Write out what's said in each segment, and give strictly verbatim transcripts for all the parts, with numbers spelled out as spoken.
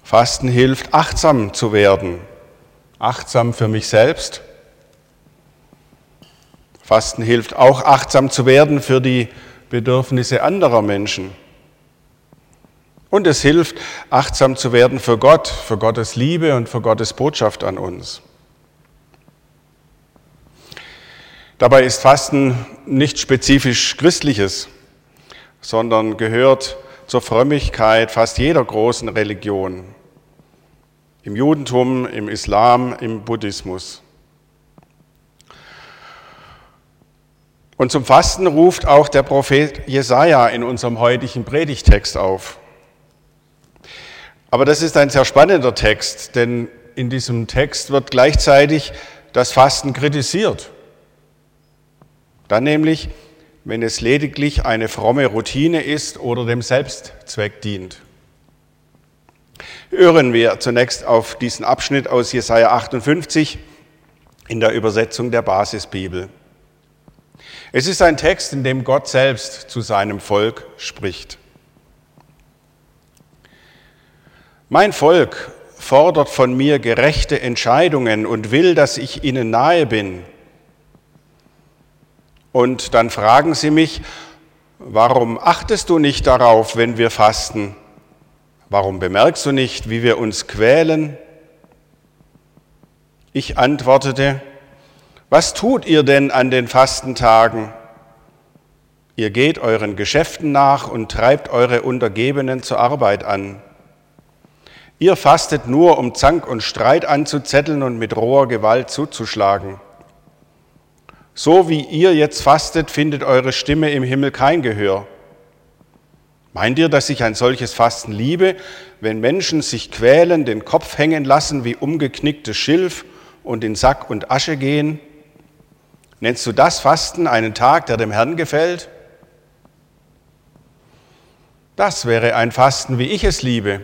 Fasten hilft, achtsam zu werden. Achtsam für mich selbst. Fasten hilft auch, achtsam zu werden für die Bedürfnisse anderer Menschen. Und es hilft, achtsam zu werden für Gott, für Gottes Liebe und für Gottes Botschaft an uns. Dabei ist Fasten nicht spezifisch Christliches, sondern gehört zur Frömmigkeit fast jeder großen Religion. Im Judentum, im Islam, im Buddhismus. Und zum Fasten ruft auch der Prophet Jesaja in unserem heutigen Predigtext auf. Aber das ist ein sehr spannender Text, denn in diesem Text wird gleichzeitig das Fasten kritisiert. Dann nämlich, wenn es lediglich eine fromme Routine ist oder dem Selbstzweck dient. Hören wir zunächst auf diesen Abschnitt aus Jesaja achtundfünfzig in der Übersetzung der Basisbibel. Es ist ein Text, in dem Gott selbst zu seinem Volk spricht. Mein Volk fordert von mir gerechte Entscheidungen und will, dass ich ihnen nahe bin. Und dann fragen sie mich, warum achtest du nicht darauf, wenn wir fasten? Warum bemerkst du nicht, wie wir uns quälen? Ich antwortete, was tut ihr denn an den Fastentagen? Ihr geht euren Geschäften nach und treibt eure Untergebenen zur Arbeit an. Ihr fastet nur, um Zank und Streit anzuzetteln und mit roher Gewalt zuzuschlagen. So wie ihr jetzt fastet, findet eure Stimme im Himmel kein Gehör. Meint ihr, dass ich ein solches Fasten liebe, wenn Menschen sich quälen, den Kopf hängen lassen wie umgeknicktes Schilf und in Sack und Asche gehen? Nennst du das Fasten einen Tag, der dem Herrn gefällt? Das wäre ein Fasten, wie ich es liebe.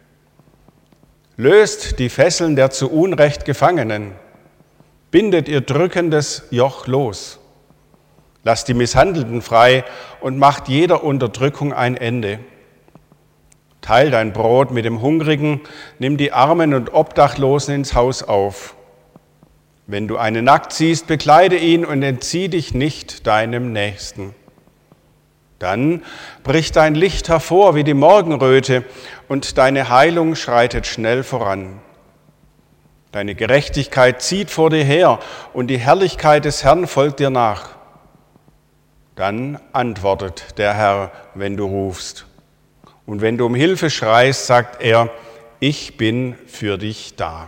Löst die Fesseln der zu Unrecht Gefangenen. Bindet ihr drückendes Joch los. Lasst die Misshandelten frei und macht jeder Unterdrückung ein Ende. Teil dein Brot mit dem Hungrigen, nimm die Armen und Obdachlosen ins Haus auf. Wenn du einen nackt siehst, bekleide ihn und entzieh dich nicht deinem Nächsten. Dann bricht dein Licht hervor wie die Morgenröte und deine Heilung schreitet schnell voran. Deine Gerechtigkeit zieht vor dir her und die Herrlichkeit des Herrn folgt dir nach. Dann antwortet der Herr, wenn du rufst. Und wenn du um Hilfe schreist, sagt er, ich bin für dich da.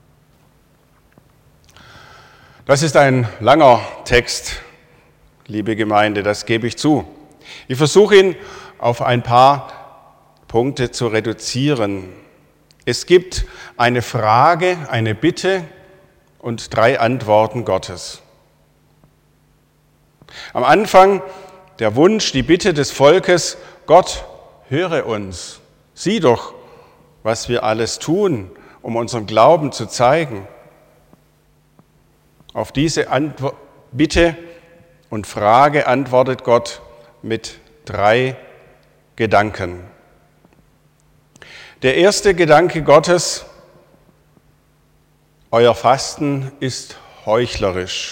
Das ist ein langer Text, liebe Gemeinde, das gebe ich zu. Ich versuche ihn auf ein paar Punkte zu reduzieren. Es gibt eine Frage, eine Bitte und drei Antworten Gottes. Am Anfang der Wunsch, die Bitte des Volkes, Gott, höre uns, sieh doch, was wir alles tun, um unseren Glauben zu zeigen. Auf diese Antwort, Bitte und Frage antwortet Gott mit drei Gedanken. Der erste Gedanke Gottes, euer Fasten ist heuchlerisch.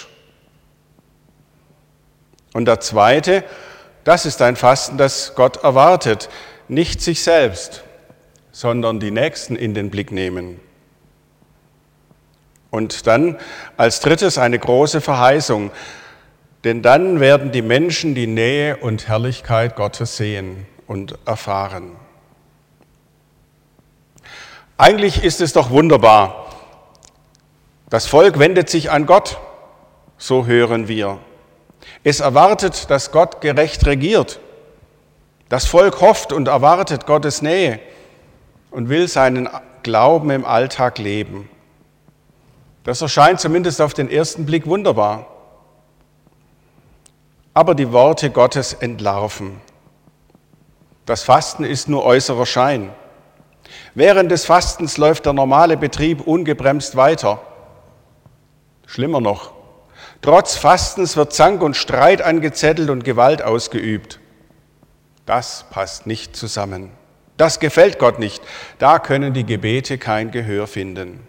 Und der zweite, das ist ein Fasten, das Gott erwartet, nicht sich selbst, sondern die Nächsten in den Blick nehmen. Und dann als drittes eine große Verheißung, denn dann werden die Menschen die Nähe und Herrlichkeit Gottes sehen und erfahren. Eigentlich ist es doch wunderbar. Das Volk wendet sich an Gott, so hören wir. Es erwartet, dass Gott gerecht regiert. Das Volk hofft und erwartet Gottes Nähe und will seinen Glauben im Alltag leben. Das erscheint zumindest auf den ersten Blick wunderbar. Aber die Worte Gottes entlarven. Das Fasten ist nur äußerer Schein. Während des Fastens läuft der normale Betrieb ungebremst weiter. Schlimmer noch, trotz Fastens wird Zank und Streit angezettelt und Gewalt ausgeübt. Das passt nicht zusammen. Das gefällt Gott nicht. Da können die Gebete kein Gehör finden.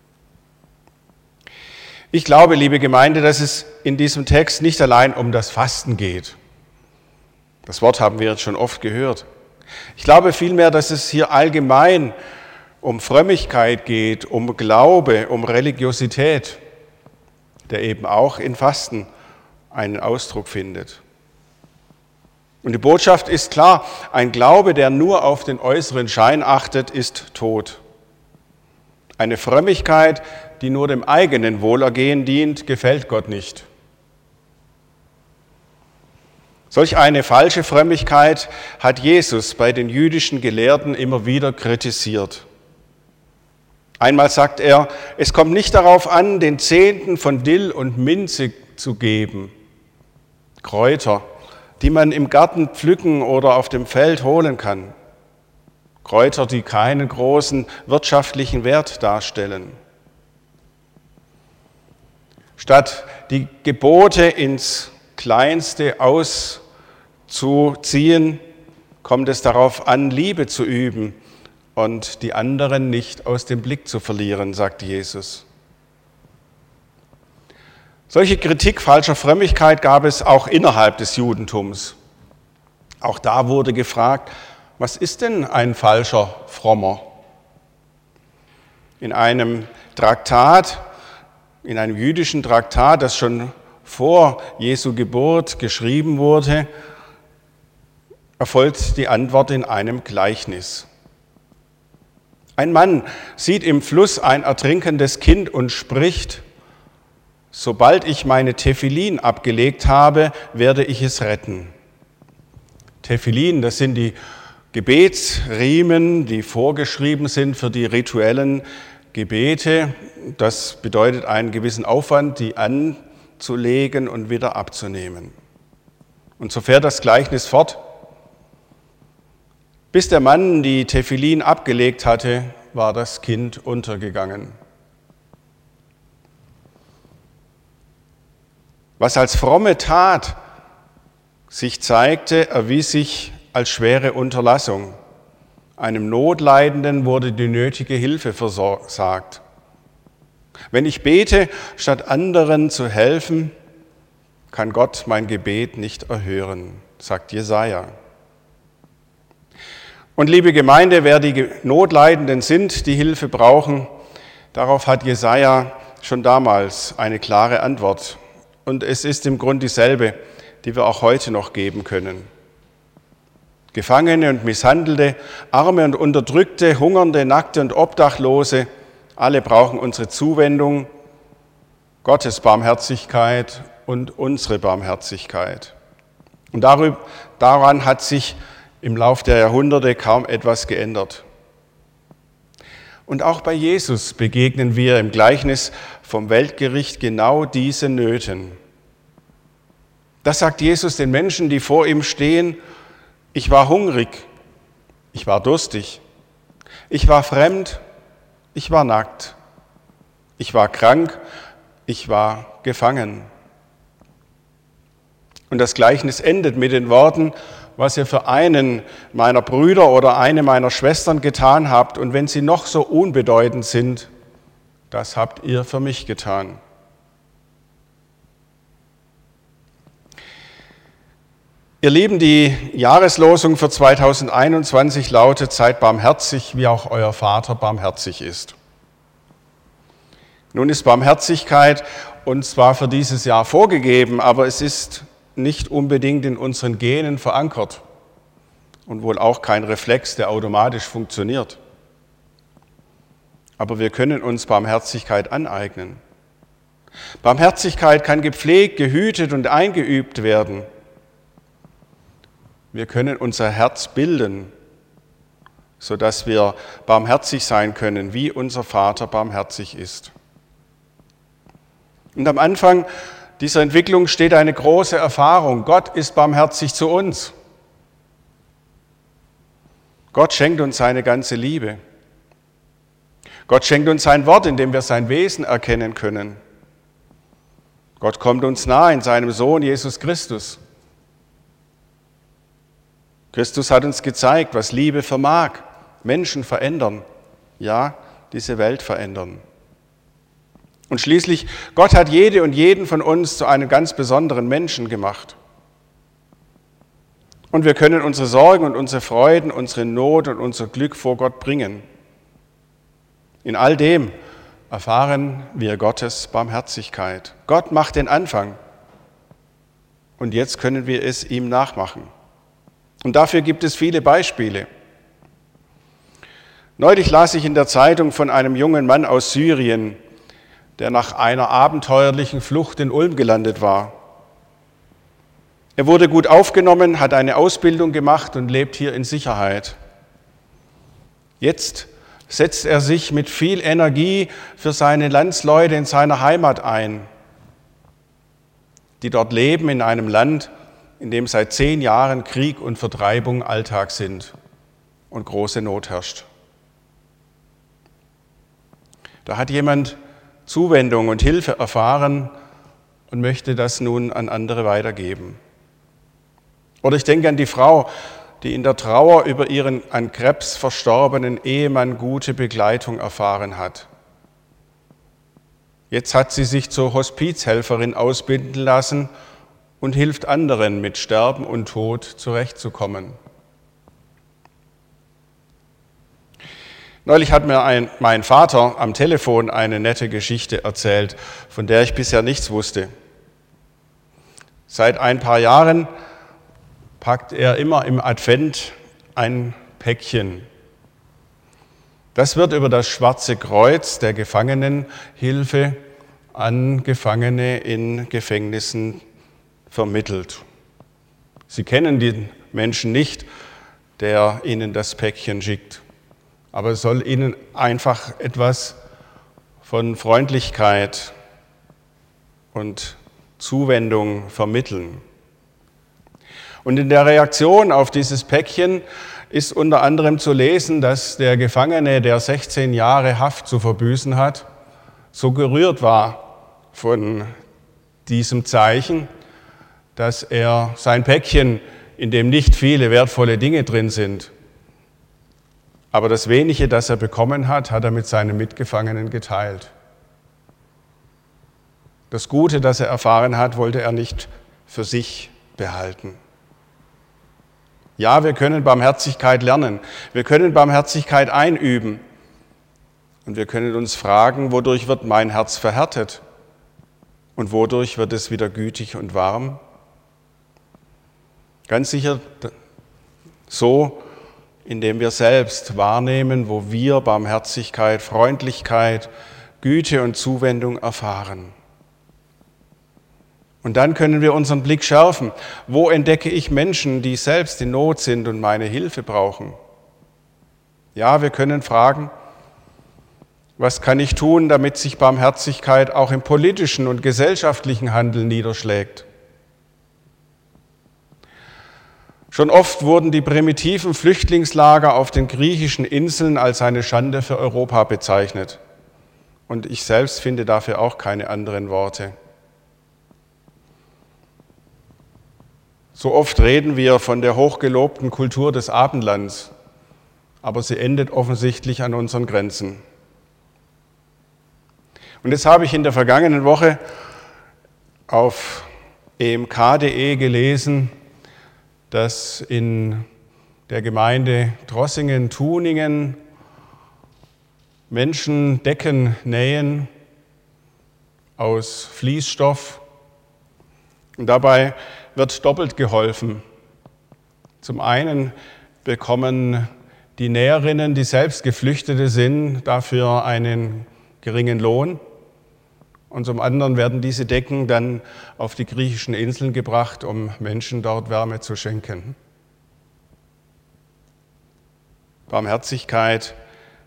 Ich glaube, liebe Gemeinde, dass es in diesem Text nicht allein um das Fasten geht. Das Wort haben wir jetzt schon oft gehört. Ich glaube vielmehr, dass es hier allgemein um Frömmigkeit geht, um Glaube, um Religiosität, der eben auch in Fasten einen Ausdruck findet. Und die Botschaft ist klar, ein Glaube, der nur auf den äußeren Schein achtet, ist tot. Eine Frömmigkeit, die nur dem eigenen Wohlergehen dient, gefällt Gott nicht. Solch eine falsche Frömmigkeit hat Jesus bei den jüdischen Gelehrten immer wieder kritisiert. Einmal sagt er, es kommt nicht darauf an, den Zehnten von Dill und Minze zu geben, Kräuter, die man im Garten pflücken oder auf dem Feld holen kann. Kräuter, die keinen großen wirtschaftlichen Wert darstellen. Statt die Gebote ins Kleinste auszuziehen, kommt es darauf an, Liebe zu üben und die anderen nicht aus dem Blick zu verlieren, sagt Jesus. Solche Kritik falscher Frömmigkeit gab es auch innerhalb des Judentums. Auch da wurde gefragt, was ist denn ein falscher Frommer? In einem Traktat, in einem jüdischen Traktat, das schon vor Jesu Geburt geschrieben wurde, erfolgt die Antwort in einem Gleichnis. Ein Mann sieht im Fluss ein ertrinkendes Kind und spricht: Sobald ich meine Tefillin abgelegt habe, werde ich es retten. Tefillin, das sind die Gebetsriemen, die vorgeschrieben sind für die rituellen Gebete. Das bedeutet einen gewissen Aufwand, die anzulegen und wieder abzunehmen. Und so fährt das Gleichnis fort. Bis der Mann die Tefillin abgelegt hatte, war das Kind untergegangen. Was als fromme Tat sich zeigte, erwies sich als schwere Unterlassung. Einem Notleidenden wurde die nötige Hilfe versagt. Wenn ich bete, statt anderen zu helfen, kann Gott mein Gebet nicht erhören, sagt Jesaja. Und liebe Gemeinde, wer die Notleidenden sind, die Hilfe brauchen, darauf hat Jesaja schon damals eine klare Antwort. Und es ist im Grunde dieselbe, die wir auch heute noch geben können. Gefangene und Misshandelte, Arme und Unterdrückte, Hungernde, Nackte und Obdachlose, alle brauchen unsere Zuwendung, Gottes Barmherzigkeit und unsere Barmherzigkeit. Und darüber, daran hat sich im Lauf der Jahrhunderte kaum etwas geändert. Und auch bei Jesus begegnen wir im Gleichnis vom Weltgericht genau diesen Nöten. Das sagt Jesus den Menschen, die vor ihm stehen: Ich war hungrig, ich war durstig, ich war fremd, ich war nackt, ich war krank, ich war gefangen. Und das Gleichnis endet mit den Worten: Was ihr für einen meiner Brüder oder eine meiner Schwestern getan habt, und wenn sie noch so unbedeutend sind, das habt ihr für mich getan. Ihr Lieben, die Jahreslosung für zweitausendeinundzwanzig lautet: Seid barmherzig, wie auch euer Vater barmherzig ist. Nun ist Barmherzigkeit uns zwar für dieses Jahr vorgegeben, aber es ist nicht unbedingt in unseren Genen verankert und wohl auch kein Reflex, der automatisch funktioniert. Aber wir können uns Barmherzigkeit aneignen. Barmherzigkeit kann gepflegt, gehütet und eingeübt werden. Wir können unser Herz bilden, sodass wir barmherzig sein können, wie unser Vater barmherzig ist. Und am Anfang dieser Entwicklung steht eine große Erfahrung. Gott ist barmherzig zu uns. Gott schenkt uns seine ganze Liebe. Gott schenkt uns sein Wort, in dem wir sein Wesen erkennen können. Gott kommt uns nahe in seinem Sohn Jesus Christus. Christus hat uns gezeigt, was Liebe vermag. Menschen verändern, ja, diese Welt verändern. Und schließlich, Gott hat jede und jeden von uns zu einem ganz besonderen Menschen gemacht. Und wir können unsere Sorgen und unsere Freuden, unsere Not und unser Glück vor Gott bringen. In all dem erfahren wir Gottes Barmherzigkeit. Gott macht den Anfang. Und jetzt können wir es ihm nachmachen. Und dafür gibt es viele Beispiele. Neulich las ich in der Zeitung von einem jungen Mann aus Syrien, der nach einer abenteuerlichen Flucht in Ulm gelandet war. Er wurde gut aufgenommen, hat eine Ausbildung gemacht und lebt hier in Sicherheit. Jetzt setzt er sich mit viel Energie für seine Landsleute in seiner Heimat ein, die dort leben in einem Land, in dem seit zehn Jahren Krieg und Vertreibung Alltag sind und große Not herrscht. Da hat jemand Zuwendung und Hilfe erfahren und möchte das nun an andere weitergeben. Oder ich denke an die Frau, die in der Trauer über ihren an Krebs verstorbenen Ehemann gute Begleitung erfahren hat. Jetzt hat sie sich zur Hospizhelferin ausbilden lassen und hilft anderen, mit Sterben und Tod zurechtzukommen. Neulich hat mir ein, mein Vater am Telefon eine nette Geschichte erzählt, von der ich bisher nichts wusste. Seit ein paar Jahren packt er immer im Advent ein Päckchen. Das wird über das Schwarze Kreuz der Gefangenenhilfe an Gefangene in Gefängnissen vermittelt. Sie kennen den Menschen nicht, der ihnen das Päckchen schickt. Aber es soll ihnen einfach etwas von Freundlichkeit und Zuwendung vermitteln. Und in der Reaktion auf dieses Päckchen ist unter anderem zu lesen, dass der Gefangene, der sechzehn Jahre Haft zu verbüßen hat, so gerührt war von diesem Zeichen, dass er sein Päckchen, in dem nicht viele wertvolle Dinge drin sind, aber das Wenige, das er bekommen hat, hat er mit seinen Mitgefangenen geteilt. Das Gute, das er erfahren hat, wollte er nicht für sich behalten. Ja, wir können Barmherzigkeit lernen. Wir können Barmherzigkeit einüben. Und wir können uns fragen, wodurch wird mein Herz verhärtet? Und wodurch wird es wieder gütig und warm? Ganz sicher so, indem wir selbst wahrnehmen, wo wir Barmherzigkeit, Freundlichkeit, Güte und Zuwendung erfahren. Und dann können wir unseren Blick schärfen. Wo entdecke ich Menschen, die selbst in Not sind und meine Hilfe brauchen? Ja, wir können fragen, was kann ich tun, damit sich Barmherzigkeit auch im politischen und gesellschaftlichen Handeln niederschlägt? Schon oft wurden die primitiven Flüchtlingslager auf den griechischen Inseln als eine Schande für Europa bezeichnet. Und ich selbst finde dafür auch keine anderen Worte. So oft reden wir von der hochgelobten Kultur des Abendlands, aber sie endet offensichtlich an unseren Grenzen. Und jetzt habe ich in der vergangenen Woche auf e m k punkt d e gelesen, dass in der Gemeinde Drossingen-Tuningen Menschen Decken nähen aus Fließstoff. Und dabei wird doppelt geholfen. Zum einen bekommen die Näherinnen, die selbst Geflüchtete sind, dafür einen geringen Lohn. Und zum anderen werden diese Decken dann auf die griechischen Inseln gebracht, um Menschen dort Wärme zu schenken. Barmherzigkeit,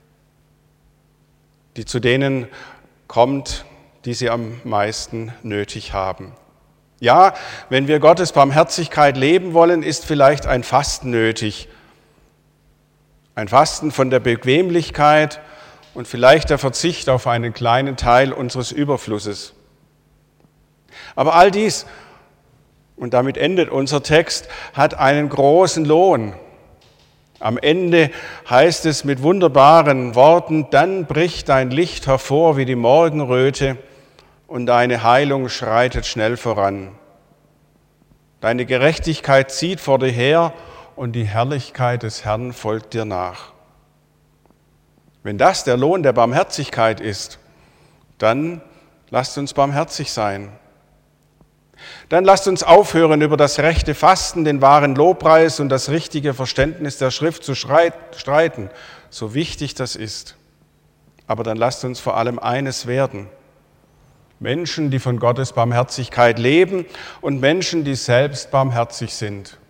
die zu denen kommt, die sie am meisten nötig haben. Ja, wenn wir Gottes Barmherzigkeit leben wollen, ist vielleicht ein Fasten nötig. Ein Fasten von der Bequemlichkeit und vielleicht der Verzicht auf einen kleinen Teil unseres Überflusses. Aber all dies, und damit endet unser Text, hat einen großen Lohn. Am Ende heißt es mit wunderbaren Worten, dann bricht dein Licht hervor wie die Morgenröte und deine Heilung schreitet schnell voran. Deine Gerechtigkeit zieht vor dir her und die Herrlichkeit des Herrn folgt dir nach. Wenn das der Lohn der Barmherzigkeit ist, dann lasst uns barmherzig sein. Dann lasst uns aufhören, über das rechte Fasten, den wahren Lobpreis und das richtige Verständnis der Schrift zu streiten, so wichtig das ist. Aber dann lasst uns vor allem eines werden: Menschen, die von Gottes Barmherzigkeit leben und Menschen, die selbst barmherzig sind.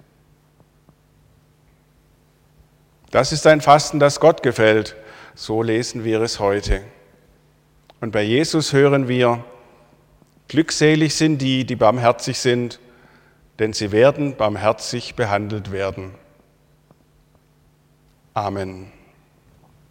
Das ist ein Fasten, das Gott gefällt. So lesen wir es heute. Und bei Jesus hören wir: Glückselig sind die, die barmherzig sind, denn sie werden barmherzig behandelt werden. Amen.